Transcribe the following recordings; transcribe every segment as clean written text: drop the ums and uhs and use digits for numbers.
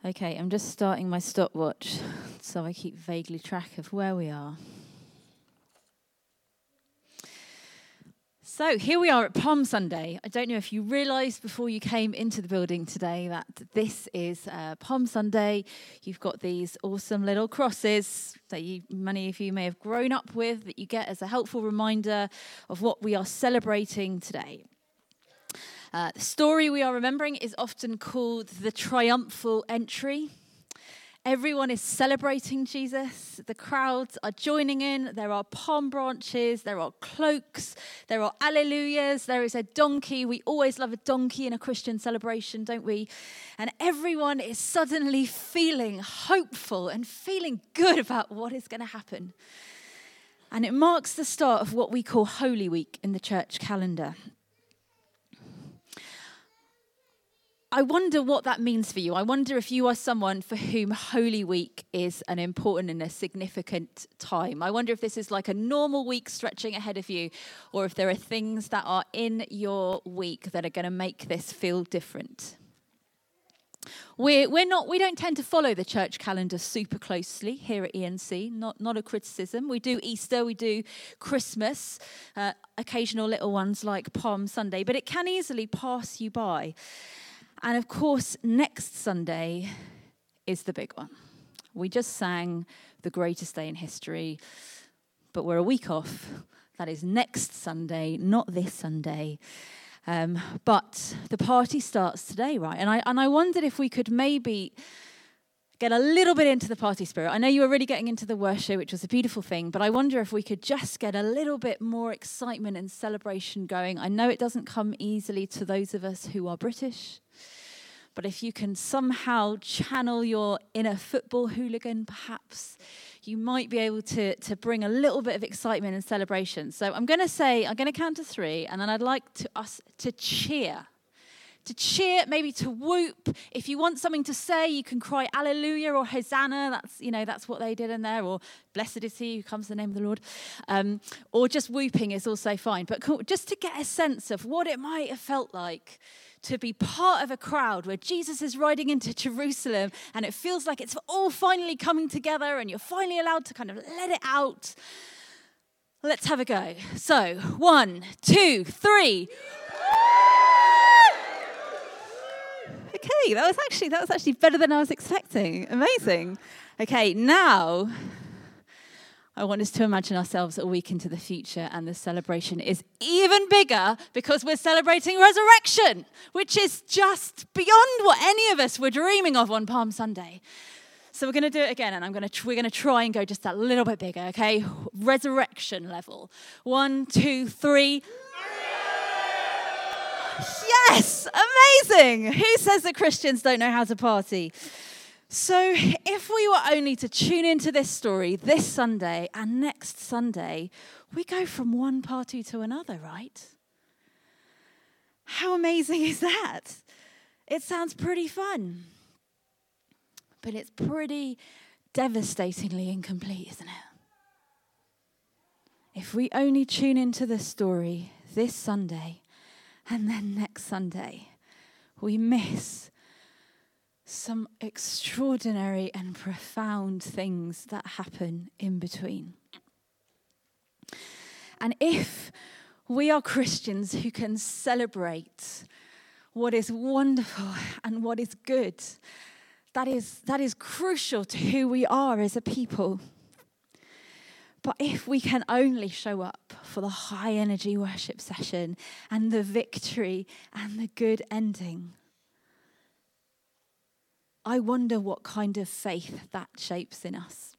Okay, I'm just starting my stopwatch so I keep vaguely track of where we are. So here we are at Palm Sunday. I don't know if you realised before you came into the building today that this is Palm Sunday. You've got these awesome little crosses that many of you may have grown up with that you get as a helpful reminder of what we are celebrating today. The story we are remembering is often called the triumphal entry. Everyone is celebrating Jesus. The crowds are joining in. There are palm branches. There are cloaks. There are alleluias. There is a donkey. We always love a donkey in a Christian celebration, don't we? And everyone is suddenly feeling hopeful and feeling good about what is going to happen. And it marks the start of what we call Holy Week in the church calendar. I wonder what that means for you. I wonder if you are someone for whom Holy Week is an important and a significant time. I wonder if this is like a normal week stretching ahead of you, or if there are things that are in your week that are going to make this feel different. We don't tend to follow the church calendar super closely here at ENC. Not a criticism. We do Easter, we do Christmas, occasional little ones like Palm Sunday, but it can easily pass you by. And of course, next Sunday is the big one. We just sang the greatest day in history, but we're a week off. That is next Sunday, not this Sunday. But the party starts today, right? And I wondered if we could maybe get a little bit into the party spirit. I know you were really getting into the worship, which was a beautiful thing, but I wonder if we could just get a little bit more excitement and celebration going. I know it doesn't come easily to those of us who are British, but if you can somehow channel your inner football hooligan, perhaps you might be able to bring a little bit of excitement and celebration. So I'm going to count to 3, and then I'd like us to cheer. To cheer, maybe to whoop. If you want something to say, you can cry Alleluia or Hosanna. That's what they did in there. Or blessed is he who comes in the name of the Lord. Or just whooping is also fine. But just to get a sense of what it might have felt like to be part of a crowd where Jesus is riding into Jerusalem and it feels like it's all finally coming together and you're finally allowed to kind of let it out. Let's have a go. So, 1, 2, 3. Okay, that was actually better than I was expecting. Amazing. Okay, now I want us to imagine ourselves a week into the future, and the celebration is even bigger because we're celebrating resurrection, which is just beyond what any of us were dreaming of on Palm Sunday. So we're going to do it again, and we're going to try and go just a little bit bigger, okay? Resurrection level. 1, 2, 3. Yes, amazing. Who says that Christians don't know how to party? So if we were only to tune into this story this Sunday and next Sunday, we go from one party to another, right? How amazing is that? It sounds pretty fun, but it's pretty devastatingly incomplete, isn't it? If we only tune into the story this Sunday and then next Sunday, we miss some extraordinary and profound things that happen in between. And if we are Christians who can celebrate what is wonderful and what is good, that is crucial to who we are as a people. But if we can only show up for the high energy worship session and the victory and the good ending, I wonder what kind of faith that shapes in us.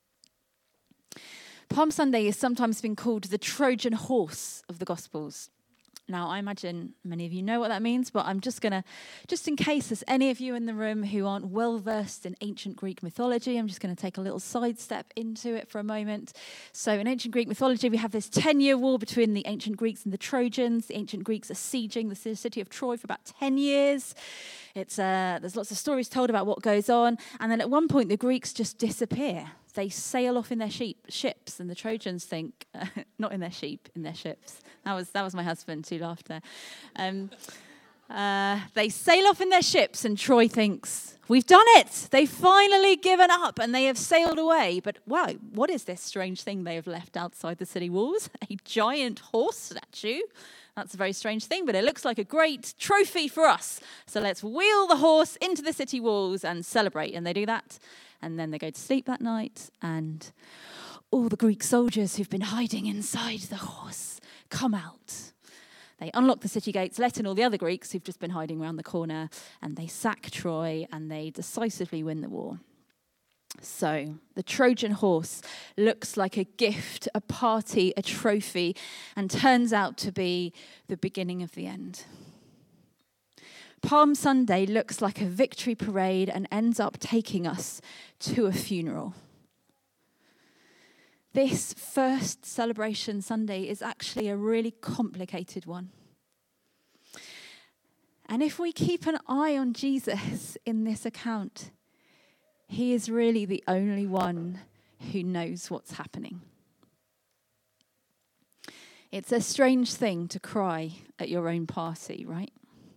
Palm Sunday has sometimes been called the Trojan horse of the Gospels. Now, I imagine many of you know what that means, but I'm just in case there's any of you in the room who aren't well versed in ancient Greek mythology, I'm just going to take a little sidestep into it for a moment. So in ancient Greek mythology, we have this 10-year war between the ancient Greeks and the Trojans. The ancient Greeks are sieging the city of Troy for about 10 years. There's lots of stories told about what goes on. And then at one point, the Greeks just disappear. They sail off in their ships, and the Trojans think, not in their sheep, in their ships. That was my husband who laughed there. They sail off in their ships, and Troy thinks, we've done it. They've finally given up, and they have sailed away. But wow, what is this strange thing they have left outside the city walls? A giant horse statue. That's a very strange thing, but it looks like a great trophy for us. So let's wheel the horse into the city walls and celebrate. And they do that. And then they go to sleep that night, and all the Greek soldiers who've been hiding inside the horse come out. They unlock the city gates, let in all the other Greeks who've just been hiding around the corner, and they sack Troy, and they decisively win the war. So the Trojan horse looks like a gift, a party, a trophy, and turns out to be the beginning of the end. Palm Sunday looks like a victory parade and ends up taking us to a funeral. This first celebration Sunday is actually a really complicated one. And if we keep an eye on Jesus in this account, he is really the only one who knows what's happening. It's a strange thing to cry at your own party, right?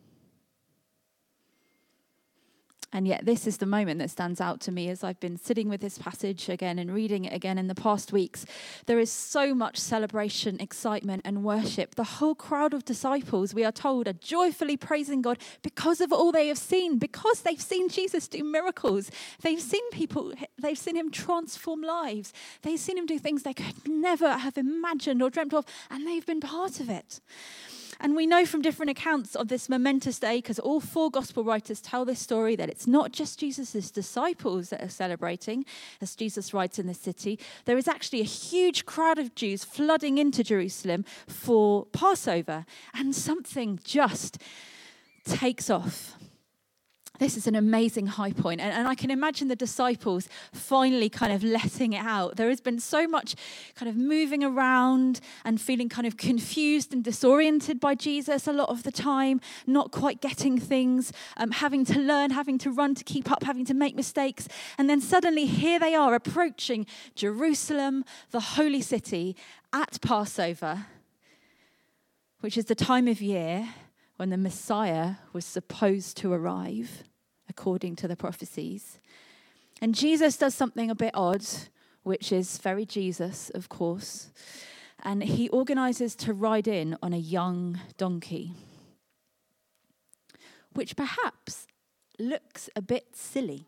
And yet this is the moment that stands out to me as I've been sitting with this passage again and reading it again in the past weeks. There is so much celebration, excitement, and worship. The whole crowd of disciples, we are told, are joyfully praising God because of all they have seen, because they've seen Jesus do miracles. They've seen him transform lives. They've seen him do things they could never have imagined or dreamt of, and they've been part of it. And we know from different accounts of this momentous day, because all four gospel writers tell this story, that it's not just Jesus' disciples that are celebrating, as Jesus writes in the city. There is actually a huge crowd of Jews flooding into Jerusalem for Passover, and something just takes off. This is an amazing high point. And I can imagine the disciples finally kind of letting it out. There has been so much kind of moving around and feeling kind of confused and disoriented by Jesus a lot of the time, not quite getting things, having to learn, having to run to keep up, having to make mistakes. And then suddenly here they are approaching Jerusalem, the holy city, at Passover, which is the time of year when the Messiah was supposed to arrive, according to the prophecies. And Jesus does something a bit odd, which is very Jesus, of course. And he organizes to ride in on a young donkey, which perhaps looks a bit silly.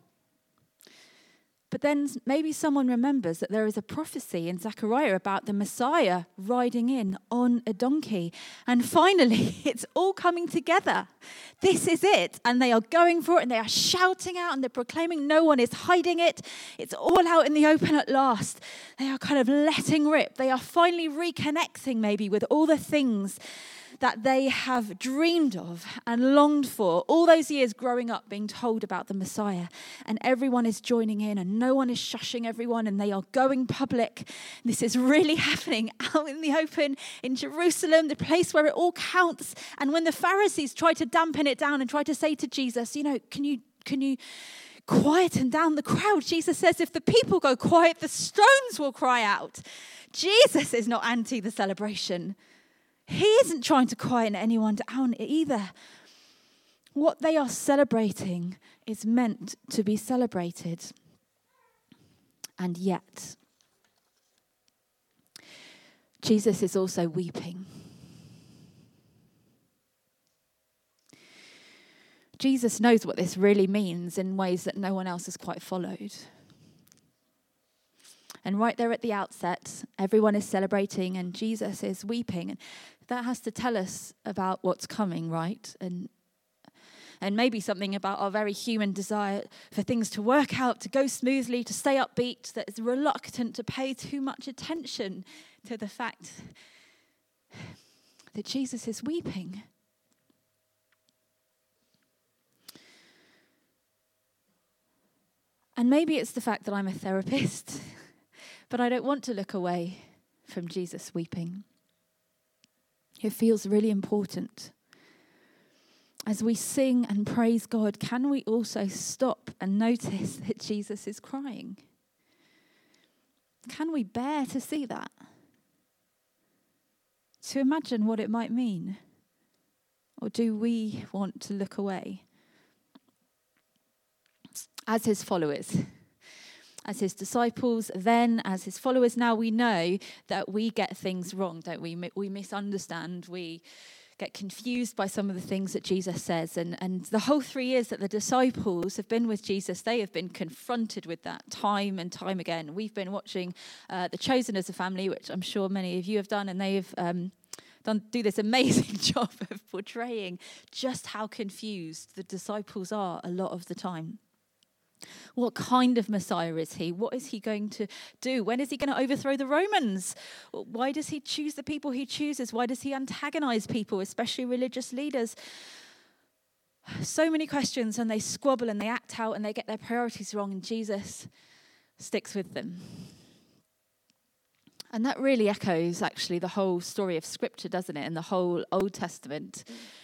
But then maybe someone remembers that there is a prophecy in Zechariah about the Messiah riding in on a donkey. And finally, it's all coming together. This is it. And they are going for it, and they are shouting out, and they're proclaiming. No one is hiding it. It's all out in the open at last. They are kind of letting rip. They are finally reconnecting maybe with all the things that they have dreamed of and longed for all those years growing up, being told about the Messiah. And everyone is joining in, and no one is shushing everyone, and they are going public. This is really happening out in the open in Jerusalem, the place where it all counts. And when the Pharisees try to dampen it down and try to say to Jesus, can you quieten down the crowd? Jesus says, if the people go quiet, the stones will cry out. Jesus is not anti the celebration. He isn't trying to quieten anyone down either. What they are celebrating is meant to be celebrated. And yet, Jesus is also weeping. Jesus knows what this really means in ways that no one else has quite followed. And right there at the outset, everyone is celebrating and Jesus is weeping. And that has to tell us about what's coming, right? And maybe something about our very human desire for things to work out, to go smoothly, to stay upbeat, that is reluctant to pay too much attention to the fact that Jesus is weeping. And maybe it's the fact that I'm a therapist, but I don't want to look away from Jesus weeping. It feels really important. As we sing and praise God, can we also stop and notice that Jesus is crying? Can we bear to see that? To imagine what it might mean? Or do we want to look away? As his followers, as his disciples, then as his followers now, we know that we get things wrong, don't we? We misunderstand, we get confused by some of the things that Jesus says. And the whole 3 years that the disciples have been with Jesus, they have been confronted with that time and time again. We've been watching The Chosen as a family, which I'm sure many of you have done, and they've do this amazing job of portraying just how confused the disciples are a lot of the time. What kind of Messiah is he? What is he going to do? When is he going to overthrow the Romans? Why does he choose the people he chooses? Why does he antagonize people, especially religious leaders? So many questions, and they squabble and they act out and they get their priorities wrong, and Jesus sticks with them. And that really echoes, actually, the whole story of Scripture, doesn't it? And the whole Old Testament.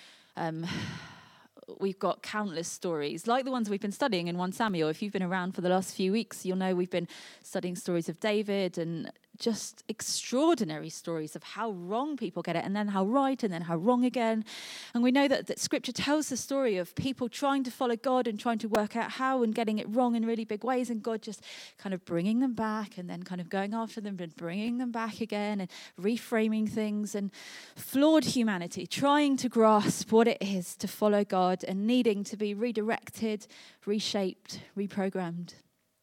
We've got countless stories, like the ones we've been studying in 1 Samuel. If you've been around for the last few weeks, you'll know we've been studying stories of David and just extraordinary stories of how wrong people get it, and then how right, and then how wrong again. And we know that Scripture tells the story of people trying to follow God and trying to work out how and getting it wrong in really big ways, and God just kind of bringing them back and then kind of going after them and bringing them back again and reframing things, and flawed humanity trying to grasp what it is to follow God and needing to be redirected, reshaped, reprogrammed.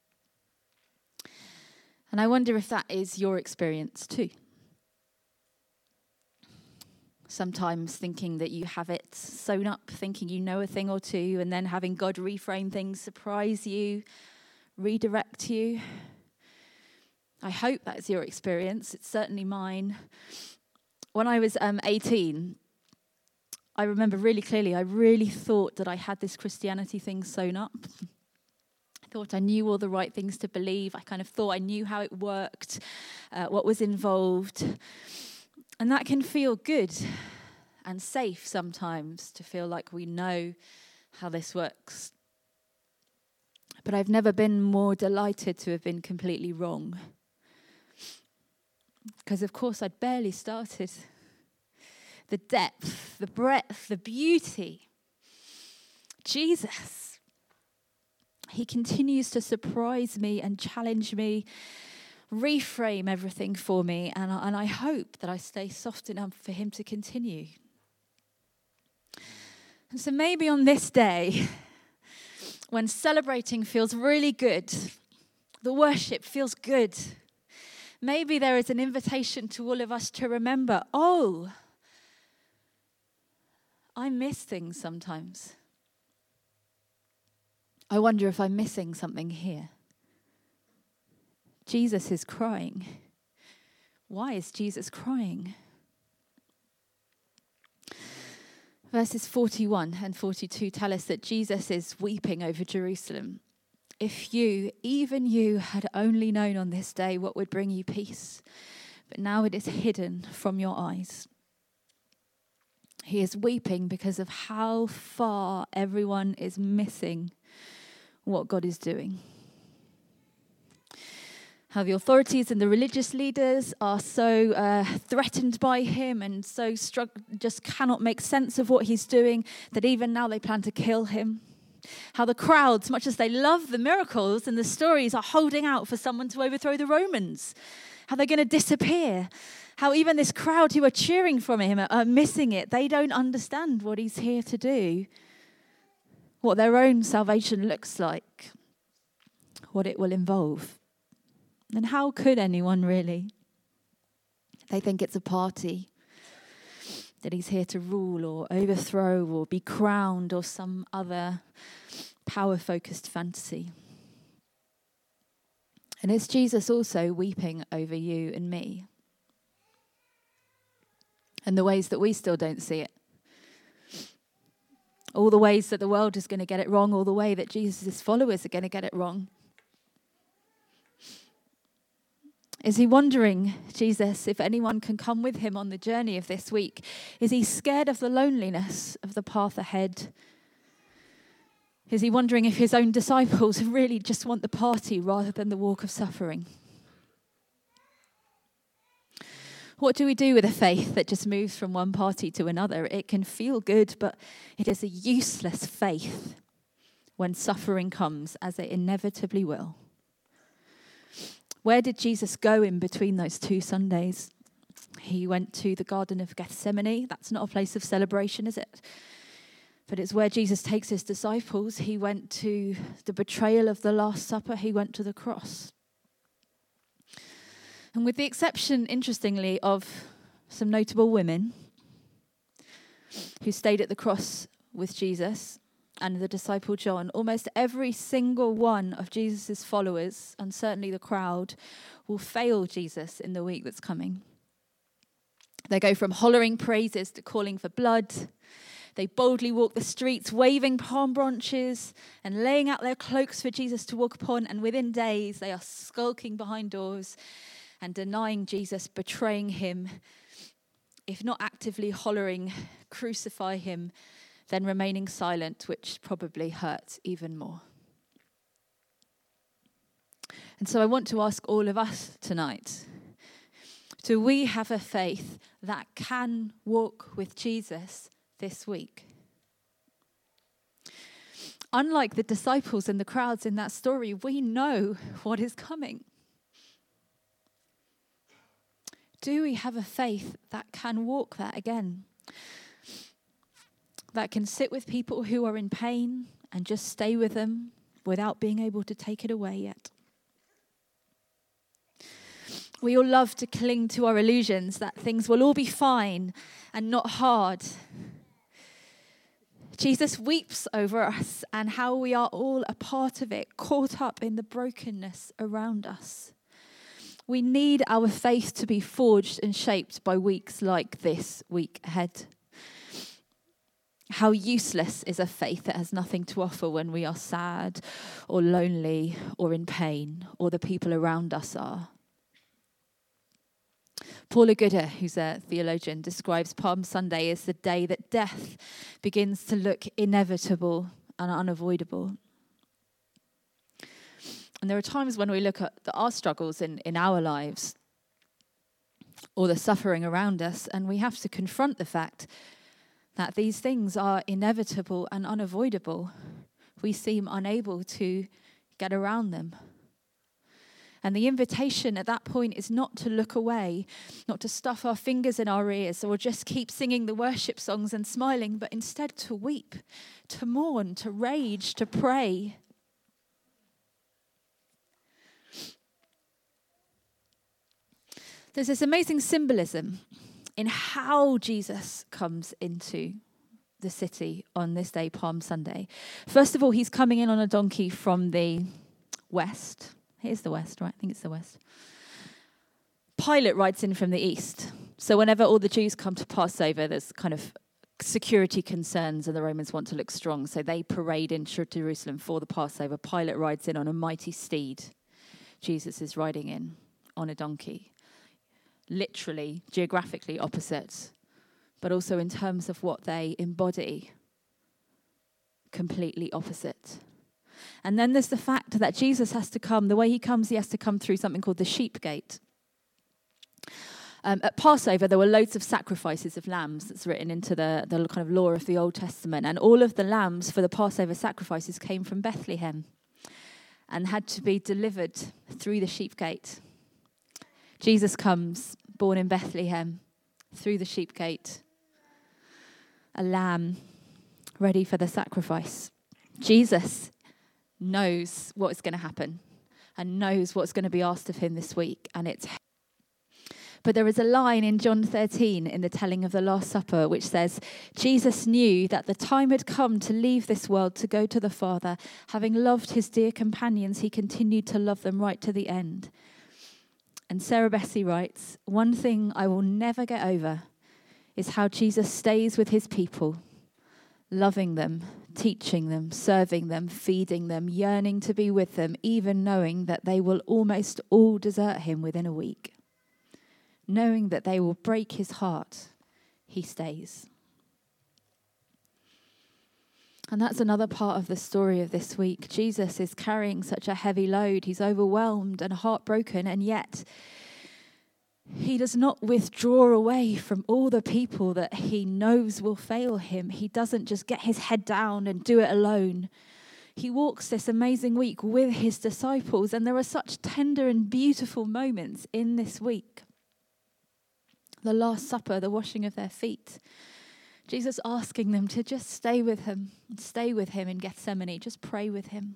And I wonder if that is your experience too. Sometimes thinking that you have it sewn up, thinking you know a thing or two, and then having God reframe things, surprise you, redirect you. I hope that's your experience. It's certainly mine. When I was 18, I remember really clearly, I really thought that I had this Christianity thing sewn up. Thought I knew all the right things to believe. I kind of thought I knew how it worked, what was involved. And that can feel good and safe sometimes, to feel like we know how this works. But I've never been more delighted to have been completely wrong. Because of course I'd barely started. The depth, the breadth, the beauty. Jesus. He continues to surprise me and challenge me, reframe everything for me, and I hope that I stay soft enough for him to continue. And so maybe on this day, when celebrating feels really good, the worship feels good, maybe there is an invitation to all of us to remember, I miss things sometimes. I wonder if I'm missing something here. Jesus is crying. Why is Jesus crying? Verses 41 and 42 tell us that Jesus is weeping over Jerusalem. If you, even you, had only known on this day what would bring you peace, but now it is hidden from your eyes. He is weeping because of how far everyone is missing what God is doing. How the authorities and the religious leaders are so threatened by him and so just cannot make sense of what he's doing that even now they plan to kill him. How the crowds, much as they love the miracles and the stories, are holding out for someone to overthrow the Romans. How they're going to disappear. How even this crowd who are cheering from him are missing it. They don't understand what he's here to do. What their own salvation looks like, what it will involve. And how could anyone really? They think it's a party, that he's here to rule or overthrow or be crowned or some other power-focused fantasy. And is Jesus also weeping over you and me? And the ways that we still don't see it. All the ways that the world is going to get it wrong, all the way that Jesus' followers are going to get it wrong. Is he wondering, Jesus, if anyone can come with him on the journey of this week? Is he scared of the loneliness of the path ahead? Is he wondering if his own disciples really just want the party rather than the walk of suffering? What do we do with a faith that just moves from one party to another? It can feel good, but it is a useless faith when suffering comes, as it inevitably will. Where did Jesus go in between those 2 Sundays? He went to the Garden of Gethsemane. That's not a place of celebration, is it? But it's where Jesus takes his disciples. He went to the betrayal of the Last Supper. He went to the cross. And with the exception, interestingly, of some notable women who stayed at the cross with Jesus and the disciple John, almost every single one of Jesus' followers, and certainly the crowd, will fail Jesus in the week that's coming. They go from hollering praises to calling for blood. They boldly walk the streets, waving palm branches and laying out their cloaks for Jesus to walk upon. And within days, they are skulking behind doors and denying Jesus, betraying him. If not actively hollering, crucify him, then remaining silent, which probably hurts even more. And so I want to ask all of us tonight, do we have a faith that can walk with Jesus this week? Unlike the disciples and the crowds in that story, we know what is coming. Do we have a faith that can walk that again? That can sit with people who are in pain and just stay with them without being able to take it away yet? We all love to cling to our illusions that things will all be fine and not hard. Jesus weeps over us and how we are all a part of it, caught up in the brokenness around us. We need our faith to be forged and shaped by weeks like this week ahead. How useless is a faith that has nothing to offer when we are sad or lonely or in pain or the people around us are. Paula Gooder, who's a theologian, describes Palm Sunday as the day that death begins to look inevitable and unavoidable. And there are times when we look at our struggles in our lives or the suffering around us, and we have to confront the fact that these things are inevitable and unavoidable. We seem unable to get around them. And the invitation at that point is not to look away, not to stuff our fingers in our ears or just keep singing the worship songs and smiling, but instead to weep, to mourn, to rage, to pray. There's this amazing symbolism in how Jesus comes into the city on this day, Palm Sunday. First of all, he's coming in on a donkey from the west. Here's the west, right? I think it's the west. Pilate rides in from the east. So whenever all the Jews come to Passover, there's kind of security concerns and the Romans want to look strong. So they parade into Jerusalem for the Passover. Pilate rides in on a mighty steed. Jesus is riding in on a donkey. Literally, geographically opposite, but also in terms of what they embody, completely opposite. And then there's the fact that Jesus has to come, the way he comes, he has to come through something called the sheep gate. At Passover, there were loads of sacrifices of lambs that's written into the kind of law of the Old Testament. And all of the lambs for the Passover sacrifices came from Bethlehem and had to be delivered through the sheep gate. Jesus comes, born in Bethlehem, through the sheep gate, a lamb ready for the sacrifice. Jesus knows what's going to happen and knows what's going to be asked of him this week, and it's. But there is a line in John 13 in the telling of the Last Supper which says, Jesus knew that the time had come to leave this world to go to the Father. Having loved his dear companions, he continued to love them right to the end. And Sarah Bessie writes, one thing I will never get over is how Jesus stays with his people, loving them, teaching them, serving them, feeding them, yearning to be with them, even knowing that they will almost all desert him within a week. Knowing that they will break his heart, he stays. And that's another part of the story of this week. Jesus is carrying such a heavy load. He's overwhelmed and heartbroken, and yet He does not withdraw away from all the people that he knows will fail him. He doesn't just get his head down and do it alone. He walks this amazing week with his disciples, and there are such tender and beautiful moments in this week. The Last Supper, the washing of their feet. Jesus asking them to just stay with him in Gethsemane, just pray with him.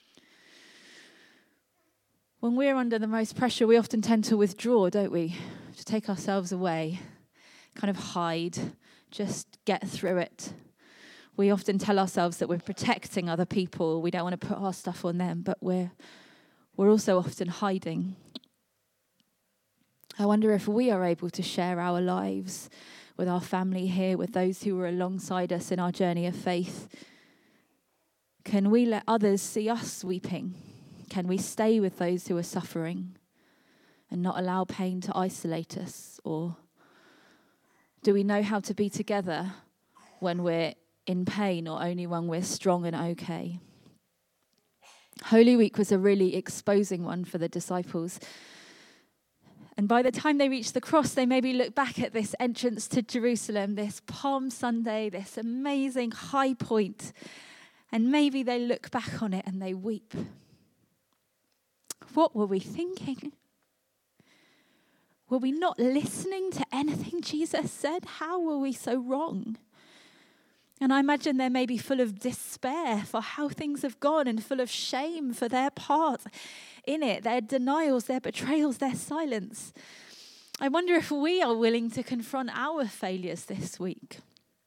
When we're under the most pressure, we often tend to withdraw, don't we? To take ourselves away, kind of hide, just get through it. We often tell ourselves that we're protecting other people. We don't want to put our stuff on them, but we're also often hiding. I wonder if we are able to share our lives with our family here, with those who are alongside us in our journey of faith. Can we let others see us weeping? Can we stay with those who are suffering and not allow pain to isolate us? Or do we know how to be together when we're in pain, or only when we're strong and okay? Holy Week was a really exposing one for the disciples. And by the time they reached the cross, they maybe look back at this entrance to Jerusalem, this Palm Sunday, this amazing high point, and maybe they look back on it and they weep. What were we thinking? Were we not listening to anything Jesus said? How were we so wrong? And I imagine they're maybe full of despair for how things have gone, and full of shame for their part in it, their denials, their betrayals, their silence. I wonder if we are willing to confront our failures this week,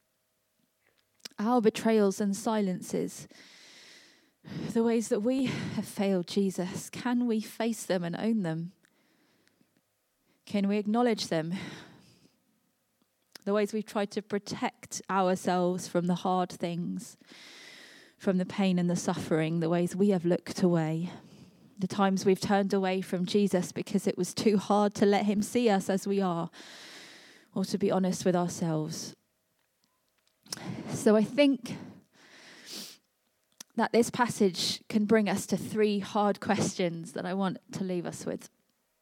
our betrayals and silences, the ways that we have failed Jesus. Can we face them and own them? Can we acknowledge them? The ways we've tried to protect ourselves from the hard things, from the pain and the suffering, the ways we have looked away, the times we've turned away from Jesus because it was too hard to let him see us as we are, or to be honest with ourselves. So I think that this passage can bring us to 3 hard questions that I want to leave us with.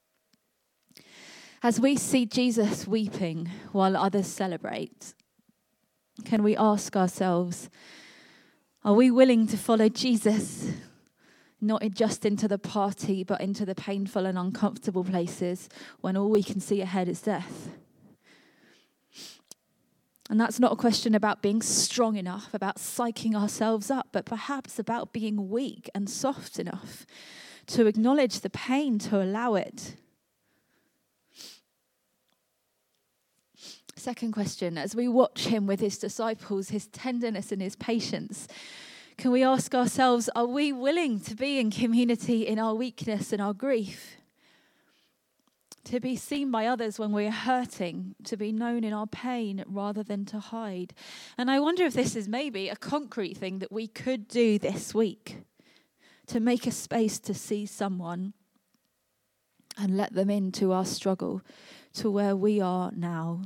As we see Jesus weeping while others celebrate, can we ask ourselves, are we willing to follow Jesus, not just into the party, but into the painful and uncomfortable places when all we can see ahead is death? And that's not a question about being strong enough, about psyching ourselves up, but perhaps about being weak and soft enough to acknowledge the pain, to allow it. Second question, as we watch him with his disciples, his tenderness and his patience, can we ask ourselves, are we willing to be in community in our weakness and our grief? To be seen by others when we're hurting, to be known in our pain rather than to hide. And I wonder if this is maybe a concrete thing that we could do this week, to make a space to see someone and let them into our struggle, to where we are now.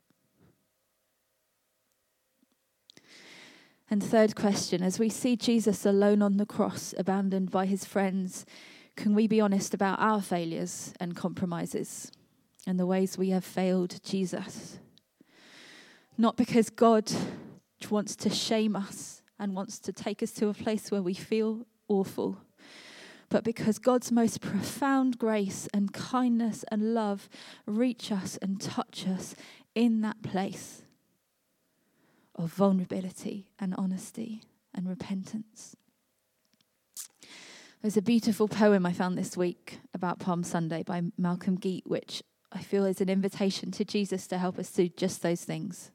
And third question, as we see Jesus alone on the cross, abandoned by his friends, can we be honest about our failures and compromises and the ways we have failed Jesus? Not because God wants to shame us and wants to take us to a place where we feel awful, but because God's most profound grace and kindness and love reach us and touch us in that place of vulnerability and honesty and repentance. There's a beautiful poem I found this week about Palm Sunday by Malcolm Geet, which I feel is an invitation to Jesus to help us do just those things.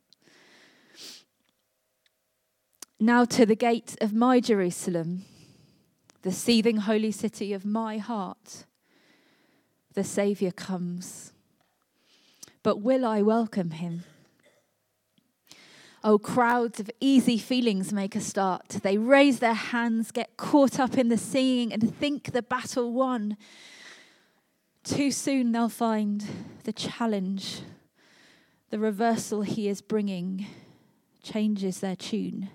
Now to the gate of my Jerusalem, the seething holy city of my heart, the Saviour comes. But will I welcome him? Oh, crowds of easy feelings make a start. They raise their hands, get caught up in the singing, and think the battle won. Too soon they'll find the challenge, the reversal he is bringing, changes their tune.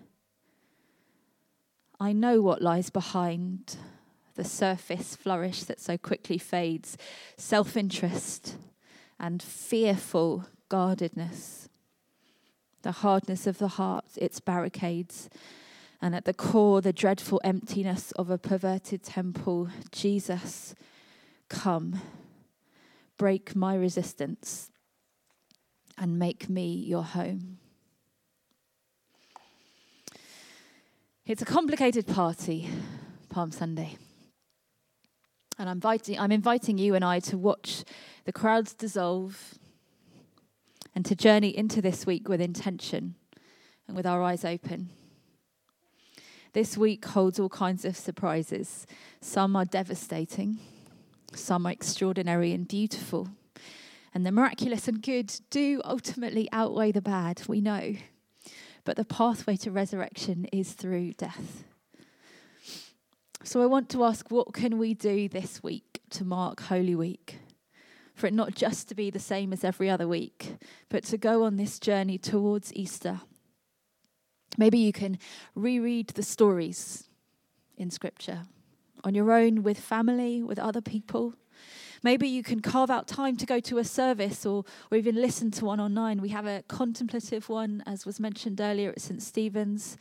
I know what lies behind the surface flourish that so quickly fades. Self-interest and fearful guardedness. The hardness of the heart, its barricades, and at the core, the dreadful emptiness of a perverted temple. Jesus, come, break my resistance, and make me your home. It's a complicated party, Palm Sunday. And I'm inviting you and I to watch the crowds dissolve and to journey into this week with intention and with our eyes open. This week holds all kinds of surprises. Some are devastating, some are extraordinary and beautiful. And the miraculous and good do ultimately outweigh the bad, we know. But the pathway to resurrection is through death. So I want to ask, what can we do this week to mark Holy Week? For it not just to be the same as every other week, but to go on this journey towards Easter. Maybe you can reread the stories in Scripture on your own, with family, with other people. Maybe you can carve out time to go to a service or even listen to one online. We have a contemplative one, as was mentioned earlier, at St. Stephen's,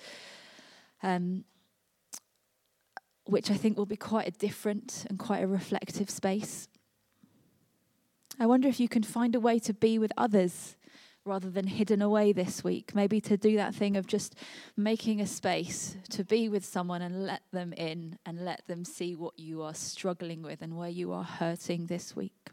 which I think will be quite a different and quite a reflective space. I wonder if you can find a way to be with others rather than hidden away this week. Maybe to do that thing of just making a space to be with someone and let them in and let them see what you are struggling with and where you are hurting this week.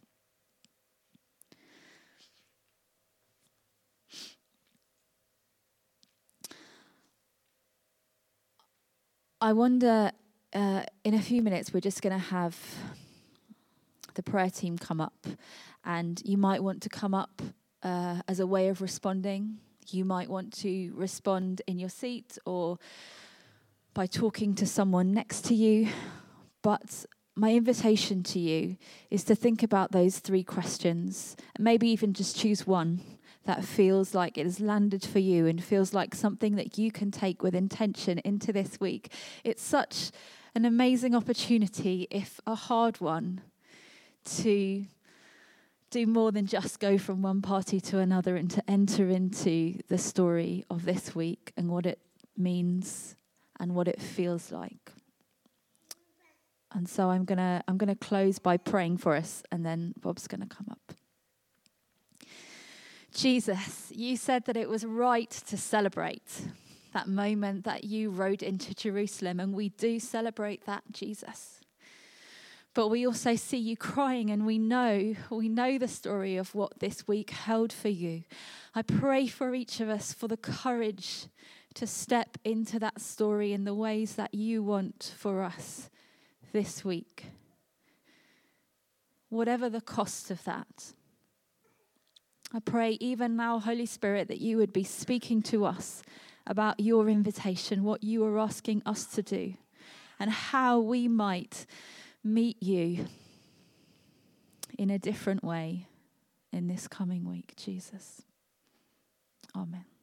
I wonder, in a few minutes, we're just going to have the prayer team come up, and you might want to come up as a way of responding. You might want to respond in your seat or by talking to someone next to you. But my invitation to you is to think about those 3 questions, and maybe even just choose one that feels like it has landed for you and feels like something that you can take with intention into this week. It's such an amazing opportunity, if a hard one, to do more than just go from one party to another and to enter into the story of this week and what it means and what it feels like. And so I'm gonna close by praying for us, and then Bob's gonna come up. Jesus, you said that it was right to celebrate that moment that you rode into Jerusalem, and we do celebrate that, Jesus. But we also see you crying, and we know the story of what this week held for you. I pray for each of us for the courage to step into that story in the ways that you want for us this week. Whatever the cost of that. I pray even now, Holy Spirit, that you would be speaking to us about your invitation, what you are asking us to do, and how we might meet you in a different way in this coming week, Jesus. Amen.